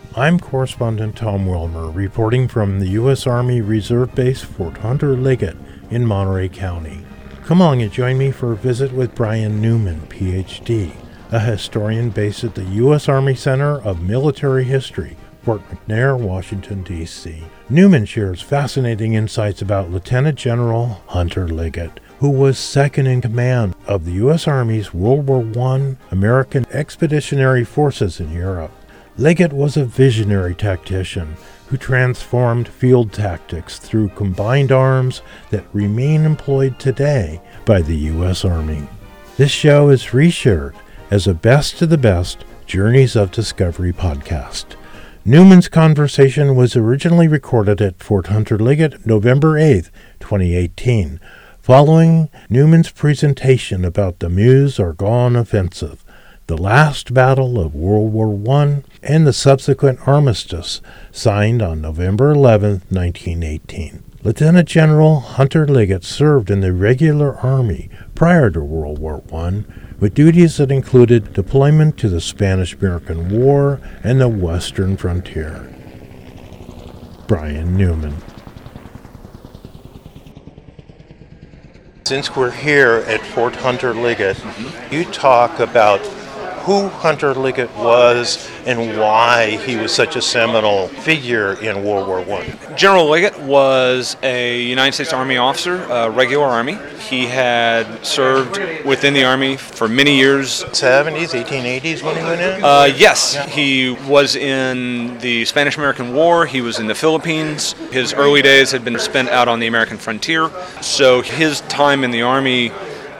I'm Correspondent Tom Wilmer, reporting from the U.S. Army Reserve Base Fort Hunter Liggett in Monterey County. Come along and join me for a visit with Brian Newman, Ph.D., a historian based at the U.S. Army Center of Military History, Fort McNair, Washington, D.C. Newman shares fascinating insights about Lieutenant General Hunter Liggett, who was second in command of the U.S. Army's World War I American Expeditionary Forces in Europe. Liggett was a visionary tactician who transformed field tactics through combined arms that remain employed today by the U.S. Army. This show is reshared as a Best of the Best Journeys of Discovery podcast. Newman's conversation was originally recorded at Fort Hunter Liggett November 8, 2018, following Newman's presentation about the Meuse-Argonne Offensive, the last battle of World War I, and the subsequent armistice signed on November 11, 1918. Lieutenant General Hunter Liggett served in the regular Army prior to World War I, with duties that included deployment to the Spanish-American War and the Western frontier. Brian Newman. Since we're here at Fort Hunter Liggett, you talk about who Hunter Liggett was and why he was such a seminal figure in World War I. General Liggett was a United States Army officer, regular Army. He had served within the Army for many years. 70s, 1880s when he went in? Yes, he was in the Spanish-American War. He was in the Philippines. His early days had been spent out on the American frontier. So his time in the Army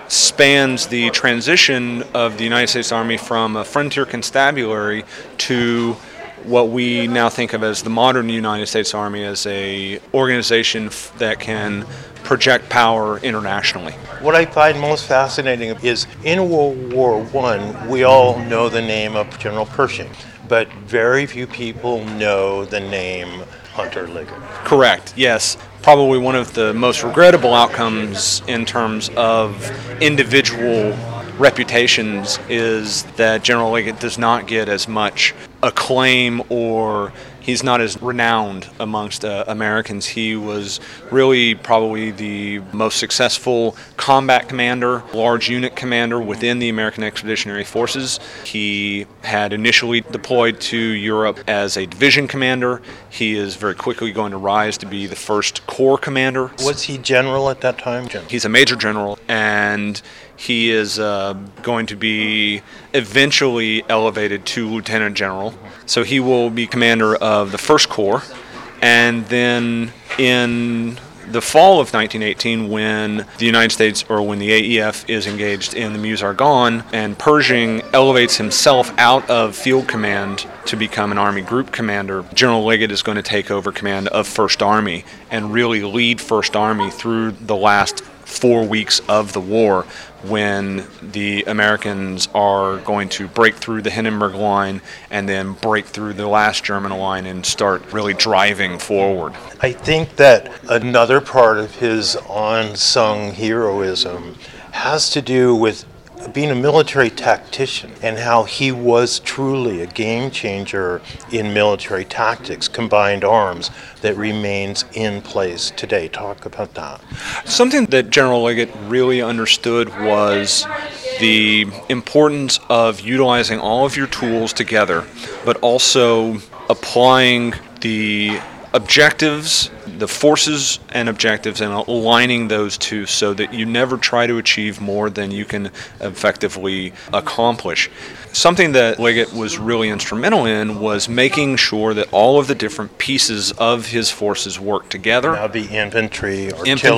spans the transition of the United States Army from a frontier constabulary to what we now think of as the modern United States Army, as a organization that can project power internationally. What I find most fascinating is in World War I, we all know the name of General Pershing, but very few people know the name Hunter Liggett. Correct, yes. Probably one of the most regrettable outcomes in terms of individual reputations is that General Liggett does not get as much acclaim, or he's not as renowned amongst Americans. He was really probably the most successful combat commander, large unit commander within the American Expeditionary Forces. He had initially deployed to Europe as a division commander. He is very quickly going to rise to be the first corps commander. Was he general at that time? He's a major general, and he is going to be eventually elevated to lieutenant general. So he will be commander of the First Corps. And then in the fall of 1918, when the United States, or when the AEF is engaged in the Meuse-Argonne, and Pershing elevates himself out of field command to become an Army group commander, General Liggett is going to take over command of First Army and really lead First Army through the last 4 weeks of the war, when the Americans are going to break through the Hindenburg Line and then break through the last German line and start really driving forward. I think that another part of his unsung heroism has to do with being a military tactician and how he was truly a game changer in military tactics, combined arms, that remains in place today. Talk about that. Something that General Liggett really understood was the importance of utilizing all of your tools together, but also applying the objectives, the forces and objectives, and aligning those two so that you never try to achieve more than you can effectively accomplish. Something that Liggett was really instrumental in was making sure that all of the different pieces of his forces work together. That would be infantry,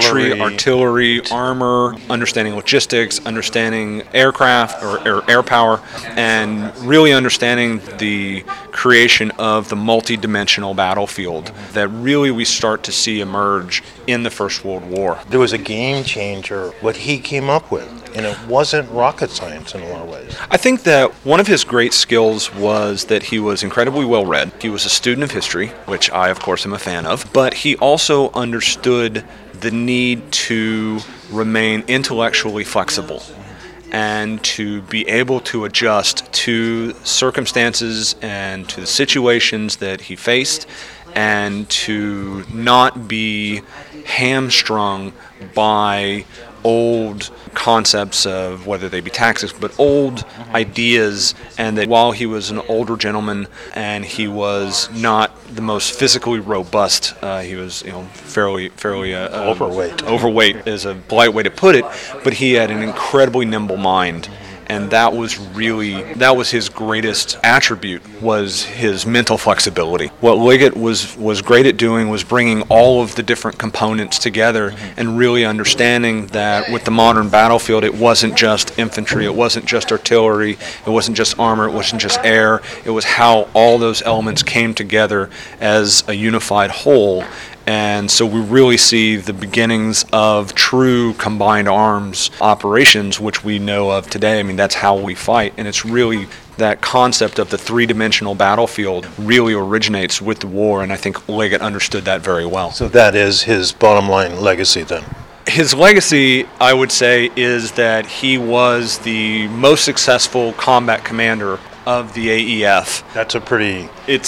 artillery, armor, understanding logistics, understanding aircraft or air power, and really understanding the creation of the multi-dimensional battlefield that really we start to see emerge in the First World War. There was a game changer, what he came up with, and it wasn't rocket science in a lot of ways. I think that one of his great skills was that he was incredibly well read. He was a student of history, which I, of course, am a fan of, but he also understood the need to remain intellectually flexible. and to be able to adjust to circumstances and to the situations that he faced, and to not be hamstrung by old concepts of whether they be tactics, but old ideas, and that while he was an older gentleman and he was not the most physically robust, he was fairly overweight. Overweight is a polite way to put it, but he had an incredibly nimble mind. And that was his greatest attribute, was his mental flexibility. What Liggett was great at doing was bringing all of the different components together and really understanding that with the modern battlefield, it wasn't just infantry, it wasn't just artillery, it wasn't just armor, it wasn't just air, it was how all those elements came together as a unified whole. And so we really see the beginnings of true combined arms operations, which we know of today. I mean, that's how we fight. And it's really that concept of the three-dimensional battlefield really originates with the war, and I think Liggett understood that very well. So that is his bottom line legacy then? His legacy, I would say, is that he was the most successful combat commander of the AEF. That's a pretty...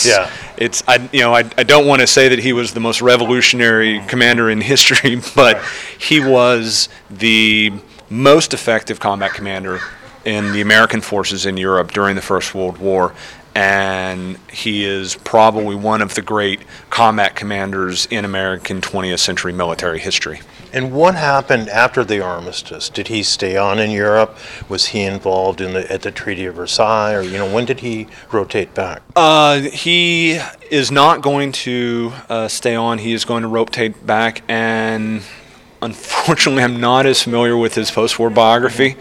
I don't want to say that he was the most revolutionary commander in history, but he was the most effective combat commander in the American forces in Europe during the First World War, and he is probably one of the great combat commanders in American 20th century military history. And what happened after the armistice? Did he stay on in Europe? Was he involved at the Treaty of Versailles? Or when did he rotate back? He is not going to stay on. He is going to rotate back, and unfortunately, I'm not as familiar with his post-war biography.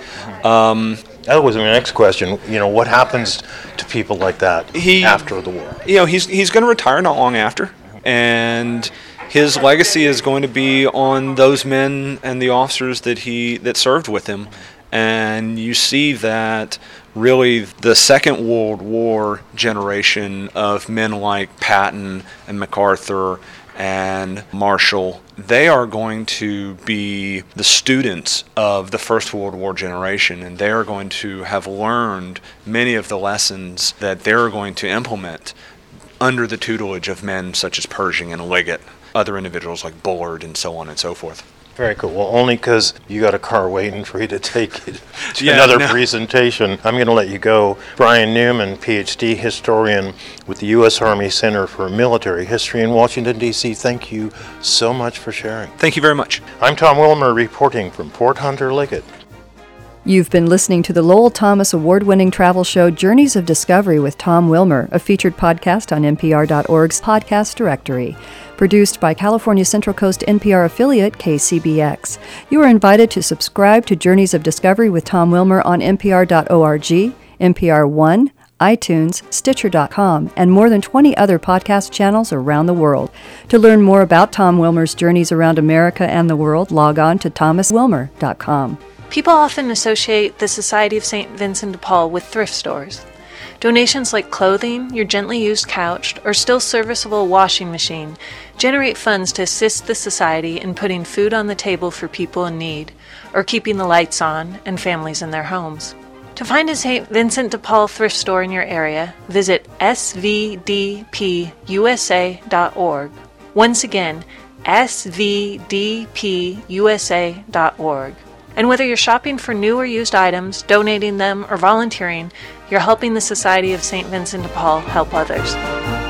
That was my next question. What happens to people like that after the war? He's going to retire not long after, and his legacy is going to be on those men and the officers that served with him. And you see that really the Second World War generation of men like Patton and MacArthur and Marshall, they are going to be the students of the First World War generation, and they are going to have learned many of the lessons that they're going to implement under the tutelage of men such as Pershing and Liggett, other individuals like Bullard, and so on and so forth. Very cool. Well, only because you got a car waiting for you to take it to another presentation, I'm going to let you go. Brian Newman, PhD historian with the U.S. Army Center for Military History in Washington, D.C. Thank you so much for sharing. Thank you very much. I'm Tom Wilmer reporting from Fort Hunter Liggett. You've been listening to the Lowell Thomas award-winning travel show Journeys of Discovery with Tom Wilmer, a featured podcast on NPR.org's podcast directory. Produced by California Central Coast NPR affiliate KCBX. You are invited to subscribe to Journeys of Discovery with Tom Wilmer on NPR.org, NPR One, iTunes, Stitcher.com, and more than 20 other podcast channels around the world. To learn more about Tom Wilmer's journeys around America and the world, log on to thomaswilmer.com. People often associate the Society of St. Vincent de Paul with thrift stores. Donations like clothing, your gently used couch, or still serviceable washing machine generate funds to assist the Society in putting food on the table for people in need, or keeping the lights on and families in their homes. To find a St. Vincent de Paul thrift store in your area, visit svdpusa.org. Once again, svdpusa.org. And whether you're shopping for new or used items, donating them, or volunteering, you're helping the Society of St. Vincent de Paul help others.